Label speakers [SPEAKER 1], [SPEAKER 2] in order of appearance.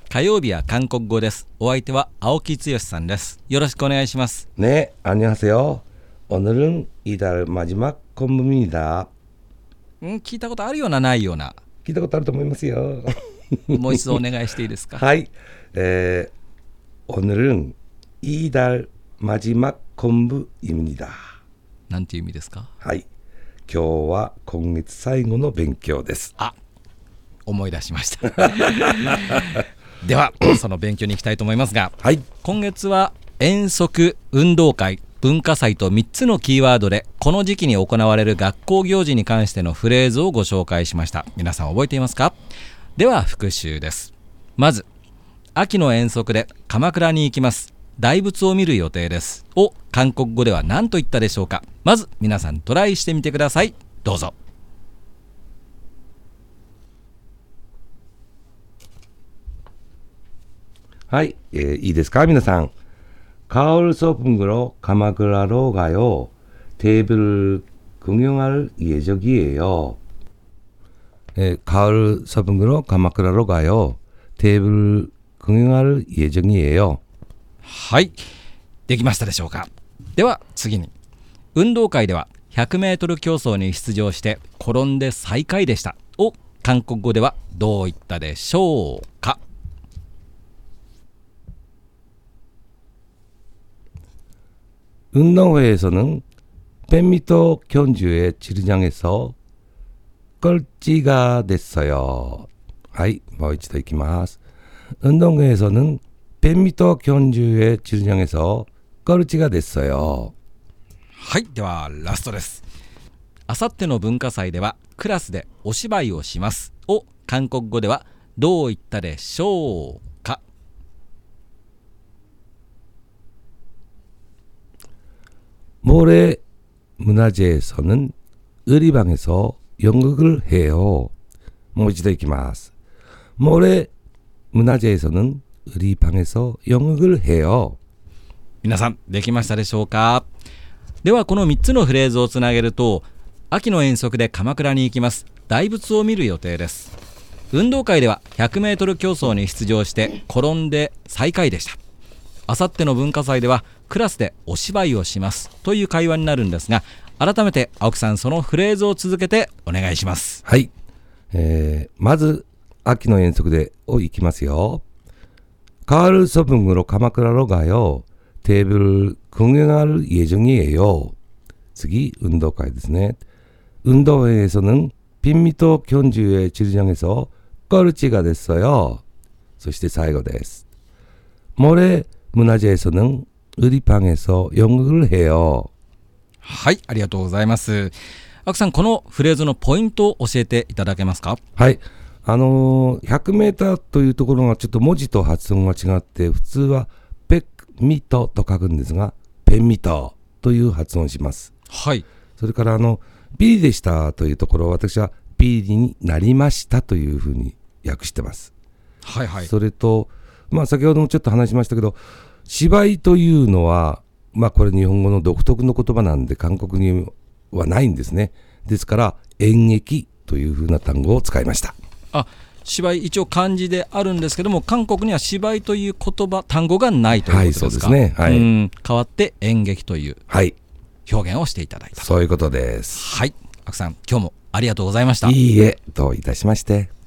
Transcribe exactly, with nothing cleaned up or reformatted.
[SPEAKER 1] 火曜日は韓国語です。お相手は青木剛さんです。よろしくお願いします。
[SPEAKER 2] 네, 안녕하세요. 오늘은 이달 마지막 공부입니다.
[SPEAKER 1] ん聞いたことあるようなないような
[SPEAKER 2] 聞いたことあると思いますよ。
[SPEAKER 1] もう一度お願いしていいですか？
[SPEAKER 2] はい、えー、오늘은 이달 마지막 공부입니다.
[SPEAKER 1] なんていう意味ですか？
[SPEAKER 2] はい、今日は今月最後の勉強です。
[SPEAKER 1] あ、思い出しましたではその勉強に行きたいと思いますが、
[SPEAKER 2] はい、
[SPEAKER 1] 今月は遠足、運動会、文化祭とみっつのキーワードでこの時期に行われる学校行事に関してのフレーズをご紹介しました。皆さん覚えていますか？では復習です。まず、秋の遠足で鎌倉に行きます。大仏を見る予定ですを韓国語では何と言ったでしょうか？まず皆さんトライしてみてください。どうぞ。
[SPEAKER 2] はい、えー、いいですか皆さん。가을 소풍으로鎌倉로 가요. 대불 구경할 예정이에요. 예, 가을 소풍으로鎌倉로 가요. 대불 구경할 예정이에요.
[SPEAKER 1] はい、できましたでしょうか？では次に、運動会ではひゃくメートル競争に出場して転んで最下位でしたを韓国語ではどう言ったでしょうか？
[SPEAKER 2] 운동회에서는 백 미터 경주의 지르장에서 꼴찌가 됐어요. はい、もう一度いきます。운동회에서는 백 미터 경주의 지르장에서 꼴찌가 됐어요.
[SPEAKER 1] はい、ではラストです。あさっての文化祭ではクラスでお芝居をしますを韓国語ではどう言ったでしょうか？
[SPEAKER 2] 모레 문화재에서는 의리방에서 연극을 해요. もう一度いきます。모레 문화재에서는 의리방에서 연극을 해요.
[SPEAKER 1] 皆さんできましたでしょうか？ではこのみっつのフレーズをつなげると、秋の遠足で鎌倉に行きます。大仏を見る予定です。運動会ではひゃくメートル競争に出場して転んで最下位でした。あさっての文化祭ではクラスでお芝居をしますという会話になるんですが、改めて青木さん、そのフレーズを続けてお願いします。
[SPEAKER 2] はい、えー、まず秋の遠足でをいきますよ。가을 소풍으로鎌倉로 가요. 대불 구경할 예정이에요.次、運動会ですね。運動회에서는 백 미터 경주의 지르장에서 꼴찌가 됐어요. そして最後です。모레 문화재에서는 의리방에서 연극을 해요.
[SPEAKER 1] はい、ありがとうございます。青木さん、このフレーズのポイントを教えていただけますか？
[SPEAKER 2] はい、あのー、ひゃくメーターというところがちょっと文字と発音が違って、普通はペッミトと書くんですが、ペンミトという発音します。
[SPEAKER 1] はい。
[SPEAKER 2] それからあのビリでしたというところを私はビリになりましたというふうに訳してます。
[SPEAKER 1] はいはい。
[SPEAKER 2] それと、まあ、先ほどもちょっと話しましたけど、芝居というのは、まあ、これ日本語の独特の言葉なんで韓国にはないんですね。ですから演劇というふうな単語を使いました。
[SPEAKER 1] あ、芝居一応漢字であるんですけども、韓国には芝居という言葉単語がないということですか？
[SPEAKER 2] はい、そうですね。はい、
[SPEAKER 1] うん代わって演劇という
[SPEAKER 2] 表
[SPEAKER 1] 現をしていただいた、
[SPEAKER 2] はい、そういうことです。
[SPEAKER 1] はい、青木さん、今日もありがとうございました。
[SPEAKER 2] いいえ、どういたしまして。